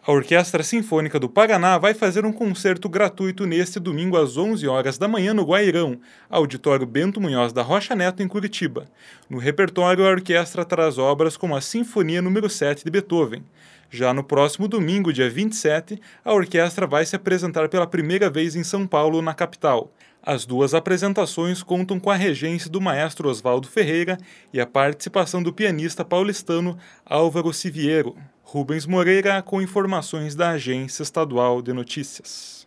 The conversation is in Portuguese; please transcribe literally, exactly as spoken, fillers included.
A Orquestra Sinfônica do Paraná vai fazer um concerto gratuito neste domingo às onze horas da manhã no Guairão, Auditório Bento Munhoz da Rocha Neto, em Curitiba. No repertório, a orquestra traz obras como a Sinfonia número sete de Beethoven. Já no próximo domingo, dia vinte e sete, a orquestra vai se apresentar pela primeira vez em São Paulo, na capital. As duas apresentações contam com a regência do maestro Oswaldo Ferreira e a participação do pianista paulistano Álvaro Siviero. Rubens Moreira, com informações da Agência Estadual de Notícias.